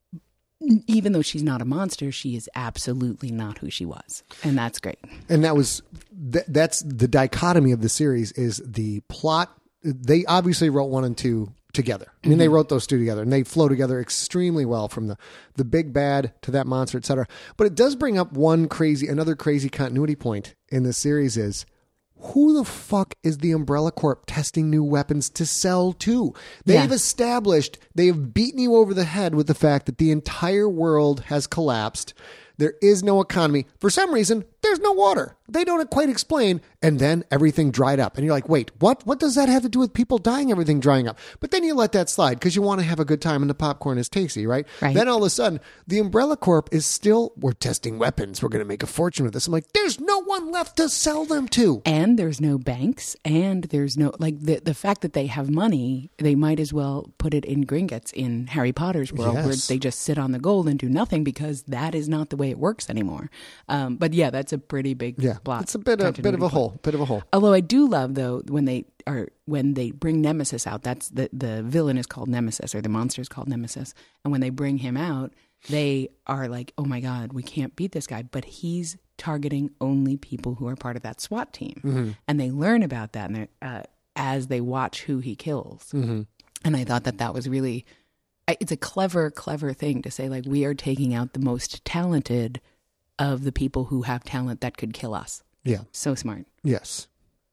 even though she's not a monster, she is absolutely not who she was. And that's great. And that was th- that's the dichotomy of the series is the plot. They obviously wrote one and two together. I mean, mm-hmm. they wrote those two together, and they flow together extremely well, from the, the big bad to that monster, et cetera. But it does bring up one crazy, another crazy continuity point in this series is, who the fuck is the Umbrella Corp testing new weapons to sell to? They've yeah. established, they have beaten you over the head with the fact that the entire world has collapsed. There is no economy. For some reason, there's no water. They don't quite explain. And then everything dried up. And you're like, wait, what? What does that have to do with people dying, everything drying up? But then you let that slide because you want to have a good time and the popcorn is tasty, right? right? Then all of a sudden, the Umbrella Corp is still, we're testing weapons. We're going to make a fortune with this. I'm like, there's no one left to sell them to. And there's no banks. And there's no, like, the, the fact that they have money, they might as well put it in Gringotts in Harry Potter's world, yes. where they just sit on the gold and do nothing, because that is not the way it works anymore. Um, but yeah, that's a pretty big yeah, plot. It's a bit, a bit of a hole. Bit of a hole. Although I do love, though, when they are when they bring Nemesis out. That's the the villain is called Nemesis, or the monster is called Nemesis. And when they bring him out, they are like, "Oh my God, we can't beat this guy." But he's targeting only people who are part of that SWAT team, mm-hmm. and they learn about that and uh, as they watch who he kills. Mm-hmm. And I thought that that was really, it's a clever, clever thing to say. Like, we are taking out the most talented of the people who have talent that could kill us. Yeah. So smart. Yes.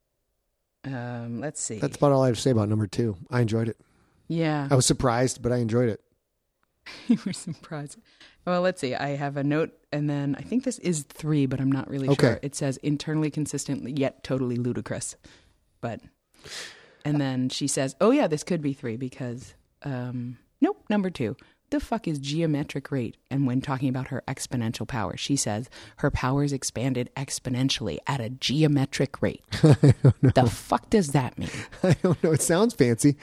Um, let's see. That's about all I have to say about number two. I enjoyed it. Yeah. I was surprised, but I enjoyed it. You were surprised. Well, let's see. I have a note, and then I think this is three, but I'm not really okay. sure. It says internally consistent, yet totally ludicrous. But, and then she says, oh yeah, this could be three because, um, nope, number two. The fuck is geometric rate? And when talking about her exponential power, she says her powers expanded exponentially at a geometric rate. I don't know. The fuck does that mean? I don't know. It sounds fancy.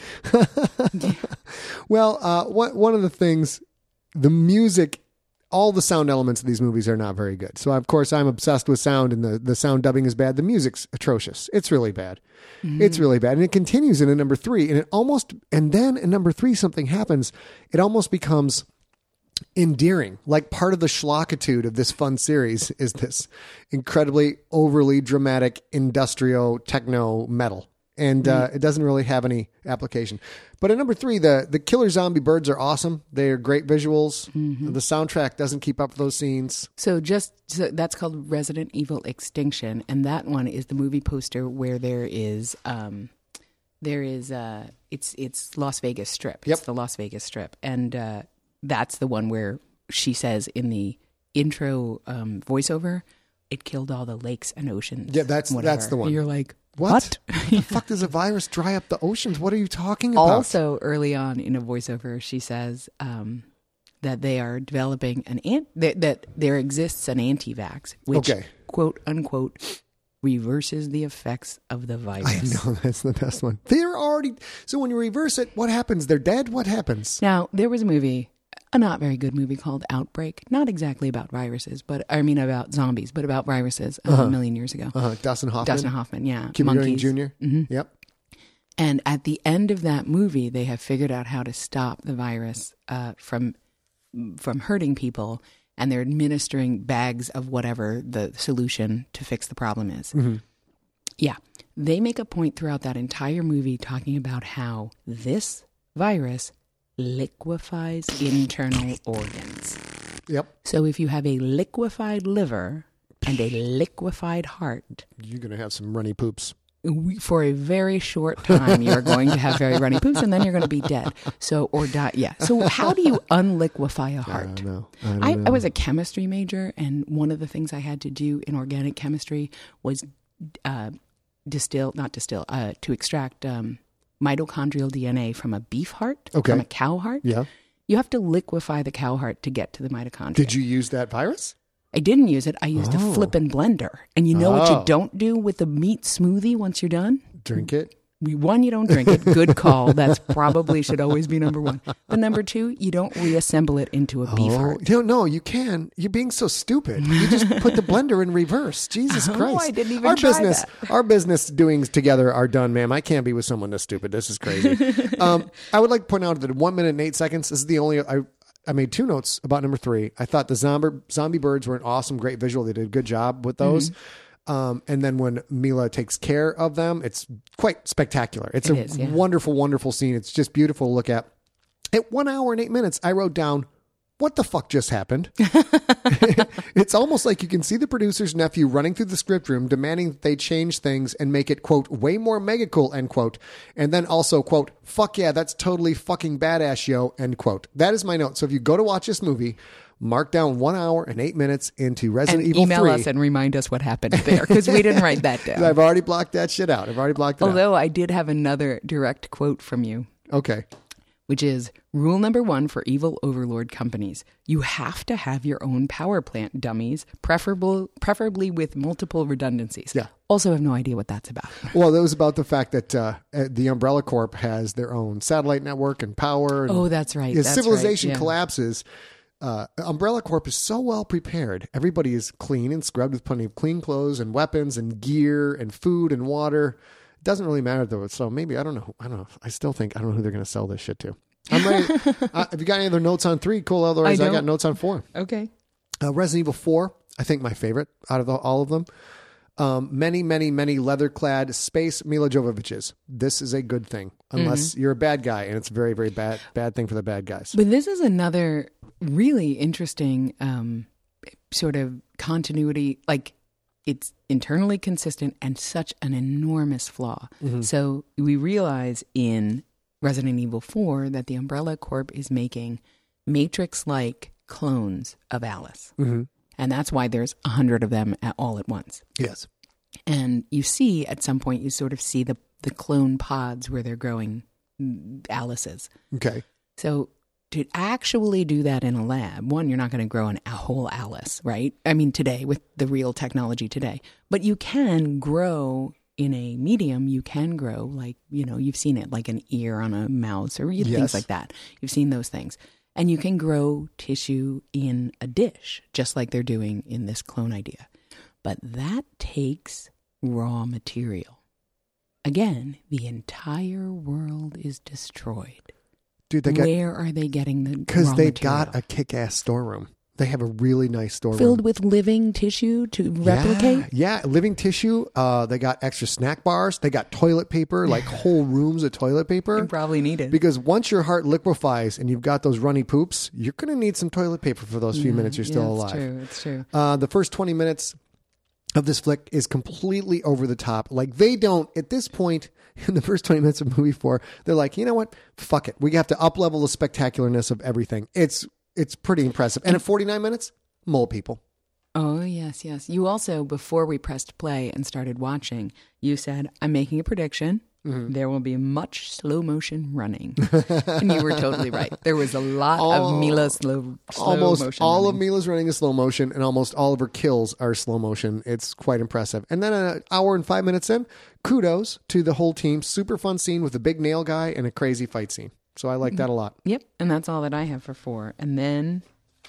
yeah. Well, uh, one, one of the things, the music, all the sound elements of these movies are not very good. So, of course, I'm obsessed with sound, and the, the sound dubbing is bad. The music's atrocious. It's really bad. Mm-hmm. It's really bad. And it continues in a number three. And it almost, and then in number three, something happens. It almost becomes endearing. Like, part of the schlockitude of this fun series is this incredibly overly dramatic industrial techno metal. And mm-hmm. uh, it doesn't really have any application. But at number three, the, the killer zombie birds are awesome. They are great visuals. Mm-hmm. The soundtrack doesn't keep up with those scenes. So just so that's called Resident Evil Extinction, and that one is the movie poster where there is um, there is uh, it's it's Las Vegas Strip. Yep. It's the Las Vegas Strip, and uh, that's the one where she says in the intro um, voiceover, "It killed all the lakes and oceans." Yeah, that's whatever. that's the one. And you're like. What? What? The fuck does a virus dry up the oceans? What are you talking about? Also, early on in a voiceover, she says um, that they are developing an ant that, that there exists an anti-vax, which okay. quote unquote reverses the effects of the virus. I know, that's the best one. They're already so when you reverse it, what happens? They're dead. What happens? Now there was a movie. A not very good movie called Outbreak. Not exactly about viruses, but I mean about zombies, but about viruses uh, uh-huh. a million years ago. Uh-huh. Dustin Hoffman. Dustin Hoffman, yeah. Cuba Gooding Junior Mm-hmm. Yep. And at the end of that movie, they have figured out how to stop the virus uh, from from hurting people, and they're administering bags of whatever the solution to fix the problem is. Mm-hmm. Yeah. They make a point throughout that entire movie talking about how this virus liquefies internal organs. Yep. So if you have a liquefied liver and a liquefied heart, you're going to have some runny poops. For a very short time, you're going to have very runny poops, and then you're going to be dead. So, or die. Yeah. So how do you unliquefy a heart? I don't know. I, don't I, know. I was a chemistry major, and one of the things I had to do in organic chemistry was uh, distill, not distill, uh, to extract um, mitochondrial D N A from a beef heart, okay. from a cow heart. Yeah. You have to liquefy the cow heart to get to the mitochondria. Did you use that virus? I didn't use it. I used oh. a flippin' blender. And you know oh. what you don't do with the meat smoothie once you're done? Drink it. One, you don't drink it. Good call. That's probably should always be number one. But number two, you don't reassemble it into a beef oh, heart. No, no, you can. You're being so stupid. You just put the blender in reverse. Jesus oh, Christ. I didn't even our try business, that. Our business doings together are done, ma'am. I can't be with someone this stupid. This is crazy. um, I would like to point out that one minute and eight seconds, this is the only... I, I made two notes about number three. I thought the zombie, zombie birds were an awesome, great visual. They did a good job with those. Mm-hmm. Um, and then when Mila takes care of them, it's quite spectacular. It's It a is, yeah. wonderful, wonderful scene. It's just beautiful to look at. At one hour and eight minutes, I wrote down, what the fuck just happened? It's almost like you can see the producer's nephew running through the script room, demanding that they change things and make it, quote, way more mega cool, end quote. And then also, quote, fuck yeah, that's totally fucking badass, yo, end quote. That is my note. So if you go to watch this movie, mark down one hour and eight minutes into Resident And Evil email three. us and remind us what happened there, because we didn't write that down. I've already blocked that shit out. I've already blocked it out. Although I did have another direct quote from you, Okay. which is rule number one for evil overlord companies. You have to have your own power plant, dummies, preferable, preferably with multiple redundancies. Yeah. Also have no idea what that's about. Well, that was about the fact that uh, the Umbrella Corp has their own satellite network and power. And Oh, that's right. as That's civilization right. Yeah. collapses, uh, Umbrella Corp is so well prepared. Everybody is clean and scrubbed with plenty of clean clothes and weapons and gear and food and water. It doesn't really matter though. So maybe, I don't know. I don't know. I still think, I don't know who they're going to sell this shit to. I'm ready. uh, have you got any other notes on three? Cool. Otherwise, I I, don't. got notes on four. Okay. Uh, Resident Evil four, I think my favorite out of the, all of them. Um, many, many, many leather-clad space Mila Jovoviches. This is a good thing, unless Mm-hmm. you're a bad guy, and it's a very, very bad, bad thing for the bad guys. But this is another really interesting um, sort of continuity. Like, it's internally consistent and such an enormous flaw. Mm-hmm. So we realize in Resident Evil four that the Umbrella Corp is making Matrix-like clones of Alice. Mm-hmm. And that's why there's a hundred of them at, all at once. Yes. And you see, at some point, you sort of see the, the clone pods where they're growing Alice's. Okay. So to actually do that in a lab, one, you're not going to grow an, a whole Alice, right? I mean, today, with the real technology today. But you can grow in a medium, you can grow, like, you know, you've seen it, like an ear on a mouse or Yes. things like that. You've seen those things. And you can grow tissue in a dish, just like they're doing in this clone idea. But that takes raw material. Again, the entire world is destroyed. Dude, they got, Where are they getting the because raw they've material? got a kick-ass storeroom. They have a really nice storeroom. Filled with living tissue to replicate? Yeah, yeah, living tissue. Uh, they got extra snack bars. They got toilet paper, like whole rooms of toilet paper. Probably needed. Because once your heart liquefies and you've got those runny poops, you're going to need some toilet paper for those few minutes you're yeah, still it's alive. true. It's true. Uh, the first twenty minutes of this flick is completely over the top. Like, they don't, at this point in the first twenty minutes of movie four, they're like, you know what? Fuck it. We have to up level the spectacularness of everything. It's it's pretty impressive. And at forty-nine minutes, mole people. Oh, yes, yes. You also, before we pressed play and started watching, you said, I'm making a prediction. Mm-hmm. There will be much slow motion running. And you were totally right. There was a lot All- of Mila slow, slow Almost motion all running. of Mila's running is slow motion, and almost all of her kills are slow motion. It's quite impressive. And then an hour and five minutes in, kudos to the whole team. Super fun scene with a big nail guy and a crazy fight scene. So I like that a lot. Yep, and that's all that I have for four. And then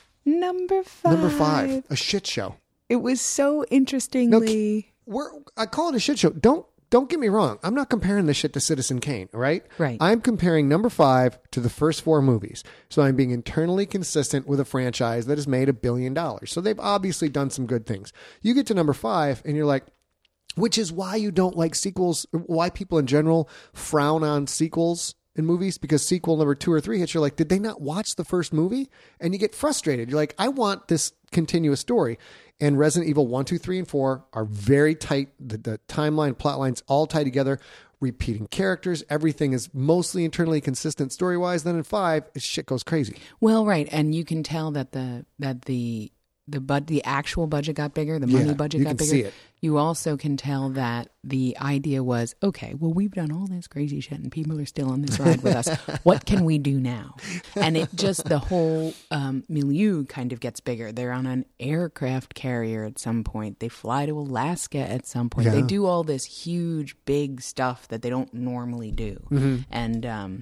number five. Number five, a shit show. It was so interestingly... We're, I call it a shit show. Don't don't get me wrong. I'm not comparing this shit to Citizen Kane, right? Right. I'm comparing number five to the first four movies. So I'm being internally consistent with a franchise that has made a billion dollars. So they've obviously done some good things. You get to number five and you're like, which is why you don't like sequels, why people in general frown on sequels in movies, because sequel number two or three hits, you're like, did they not watch the first movie? And you get frustrated. You're like, I want this continuous story. And Resident Evil one, two, three, and four are very tight. The, the timeline, plot lines all tie together. Repeating characters. Everything is mostly internally consistent story-wise. Then in five, shit goes crazy. Well, right, and you can tell that the that the the bud the actual budget got bigger, the money Yeah, budget you got can bigger. see it. You also can tell that the idea was, okay, well, we've done all this crazy shit and people are still on this ride with us. What can we do now? And it just, the whole um, milieu kind of gets bigger. They're on an aircraft carrier at some point. They fly to Alaska at some point. Yeah. They do all this huge, big stuff that they don't normally do. Mm-hmm. And, um,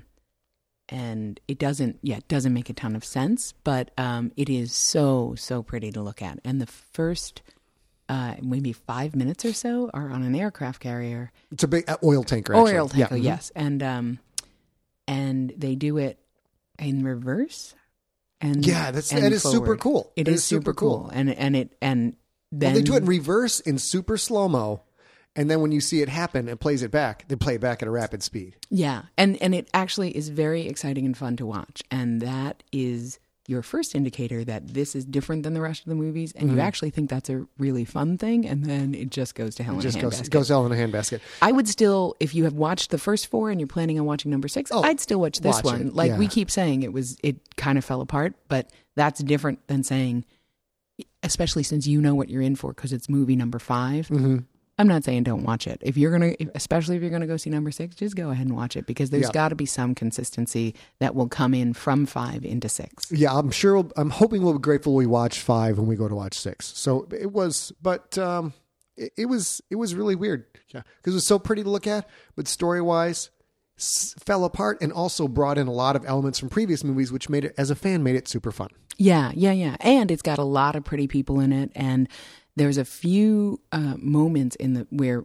and it doesn't, yeah, it doesn't make a ton of sense, but um, it is so, so pretty to look at. And the first... Uh, maybe five minutes or so are on an aircraft carrier. It's a big uh, oil tanker, actually. Oil tanker, Yeah. yes. And um, and they do it in reverse. And Yeah, that's and that is super forward. cool. It is, super cool. And and it and then Well, they do it in reverse in super slow-mo. And then when you see it happen and plays it back, they play it back at a rapid speed. Yeah. And, and it actually is very exciting and fun to watch. And that is your first indicator that this is different than the rest of the movies. And mm-hmm. you actually think that's a really fun thing. And then it just goes to hell in it just a goes, handbasket. goes hell in a handbasket. I would still, if you have watched the first four and you're planning on watching number six, oh, I'd still watch this watch one. It. Like yeah. we keep saying, it was, it kind of fell apart, but that's different than saying, especially since you know what you're in for because it's movie number five. Mm-hmm. I'm not saying don't watch it. If you're going to, especially if you're going to go see number six, just go ahead and watch it because there's yeah. got to be some consistency that will come in from five into six. Yeah, I'm sure, we'll, I'm hoping we'll be grateful we watched five when we go to watch six. So it was, but um, it, it was, it was really weird. Yeah. Because it was so pretty to look at, but story-wise s- fell apart and also brought in a lot of elements from previous movies, which made it, as a fan, made it super fun. Yeah, yeah, yeah. And it's got a lot of pretty people in it. And there's a few uh, moments in the where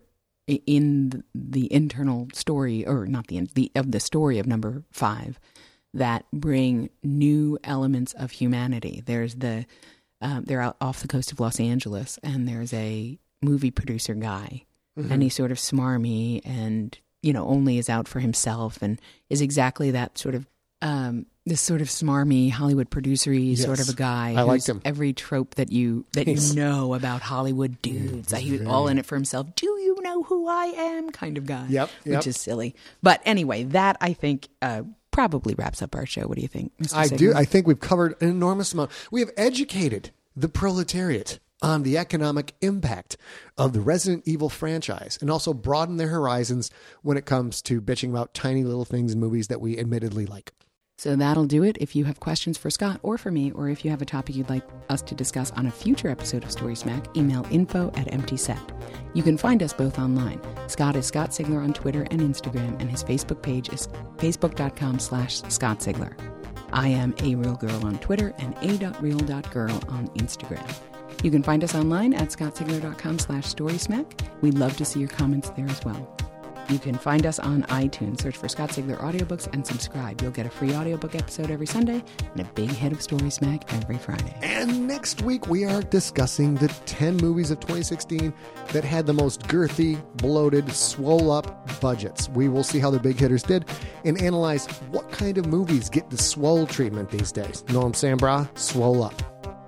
in the, the internal story, or not the the of the story of number five, that bring new elements of humanity. There's the uh, they're out off the coast of Los Angeles, and there's a movie producer guy, mm-hmm. and he's sort of smarmy, and you know only is out for himself, and is exactly that sort of. Um, this sort of smarmy Hollywood producery yes. sort of a guy. I liked him. Every trope that you that He's, you know about Hollywood dudes. He was all in it for himself. Do you know who I am? Kind of guy. Yep. yep. Which is silly. But anyway, that I think uh, probably wraps up our show. What do you think, Mister I Sigler? do. I think we've covered an enormous amount. We have educated the proletariat on the economic impact of the Resident Evil franchise and also broadened their horizons when it comes to bitching about tiny little things in movies that we admittedly like. So that'll do it. If you have questions for Scott or for me, or if you have a topic you'd like us to discuss on a future episode of Story Smack, email info at empty set. You can find us both online. Scott is Scott Sigler on Twitter and Instagram, and his Facebook page is facebook.com slash Scott Sigler. I am A Real Girl on Twitter and a.real.girl on Instagram. You can find us online at scottsigler.com slash storysmack. We'd love to see your comments there as well. You can find us on iTunes. Search for Scott Sigler Audiobooks and subscribe. You'll get a free audiobook episode every Sunday and a big hit of Story Smack every Friday. And next week, we are discussing the ten movies of twenty sixteen that had the most girthy, bloated, swole-up budgets. We will see how the big hitters did and analyze what kind of movies get the swole treatment these days. Know what I'm saying, brah? Swole up.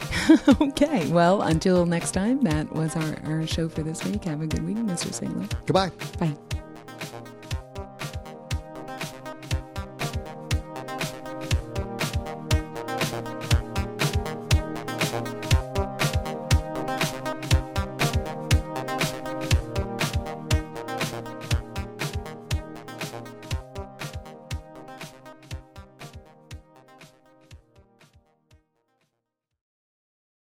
Okay, well, until next time, that was our, our show for this week. Have a good week, Mister Sigler. Goodbye. Bye.